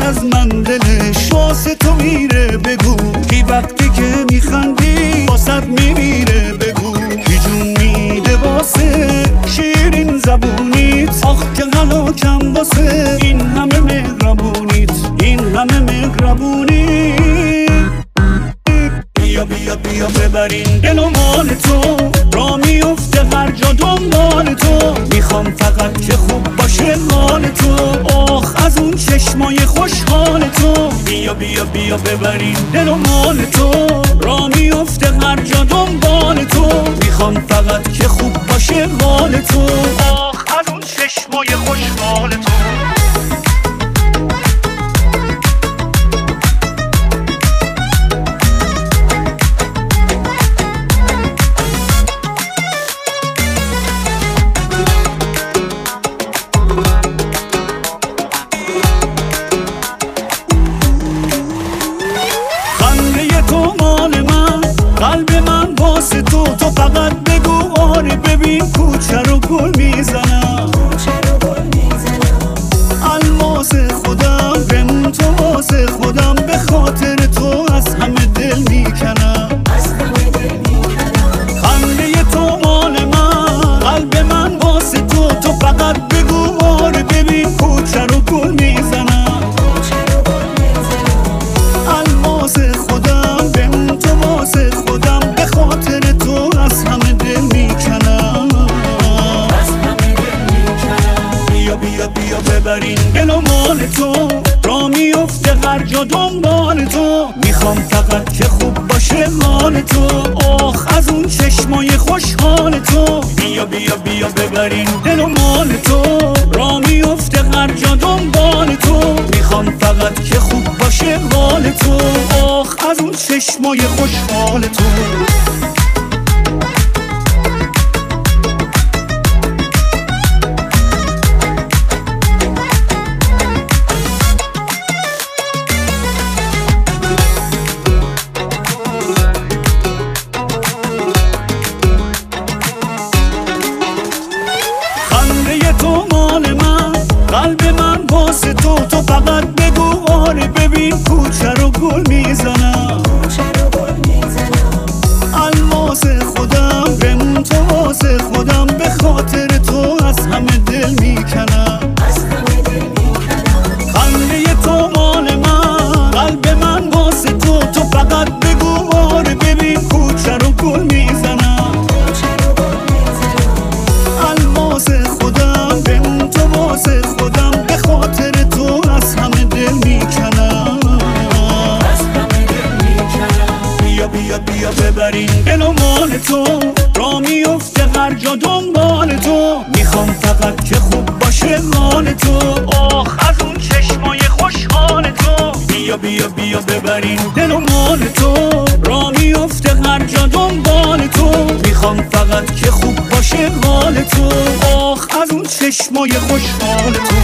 از من دلش واسه تو میره بگو کی وقتی که میخندی واسه میمیره بگو کی جون میده واسه شیرین زبونیت آخ که غلاکم واسه این همه مهربونیت این همه مهربونیت بیا بیا بیا ببرین دل و مال تو را میفته هر جا دنبال تو میخوام فقط که خوب باشه حال تو آخ از اون چشمای خوشحال تو بیا بیا بیا ببرین دل و مال تو را میفته هر جا دنبال تو میخوام فقط که خوب باشه حال تو آخ از اون چشمای خوشحال تو قلب من واسه تو فقط بگو آره ببین کوچه رو گل میزنم الماس خودم بمون تو واسه خودم به خاطر تو از همه دل میکنم خنده تو مال من قلب من واسه تو فقط بگو آره ببین کوچه رو گل میزنم الماس خودم بمون تو واسه خودم به خاطر تو از همه دل میکنم بیا بیا بیا ببرین دل و مال تو را میفته هر جا دنبال تو میخوام فقط که خوب باشه حال تو آخ از اون چشمای خوشحال تو بیا بیا بیا ببرین دل و مال تو را میفته هر جا دنبال تو میخوام فقط که خوب باشه حال تو آخ از اون چشمای خوشحال تو تو مال من قلب من واسه تو فقط بگو آره ببین کوچه رو گل میزنم الماس خودم بمون تو واسه خودم به خاطر تو از همه دل میکنم خنده تو مال من قلب من واسه تو فقط بگو آره ببین کوچه رو گل میزنم الماس خودم بمون تو واسه خودم به خاطر تو از همه دل میکنم بیا بیا بیا ببرین دل و مال تو را میفته هر جا دنبال تو میخوام فقط که خوب باشه حال تو آخ از اون چشمای خوشحال تو بیا بیا بیا ببرین دل و مال تو را میفته هر جا دنبال تو میخوام فقط که خوب باشه حال تو آخ از اون چشمای خوشحال تو